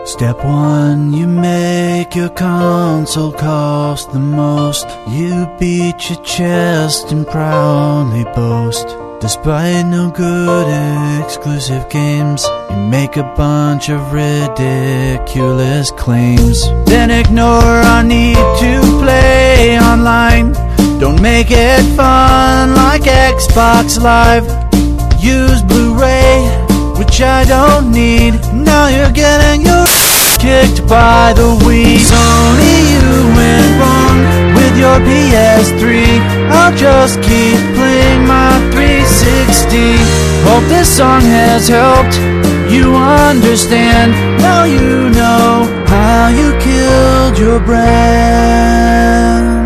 Step one, you make your console cost the most. You beat your chest and proudly boast. Despite no good exclusive games, you make a bunch of ridiculous claims. Then ignore our need to play online. Don't make it fun like Xbox Live. Use Blu-ray, which I don't need. Now you're getting your kicked by the Wii. Sony, you went wrong with your PS3. I'll just keep playing my 360. Hope this song has helped you understand. Now you know how you killed your brand.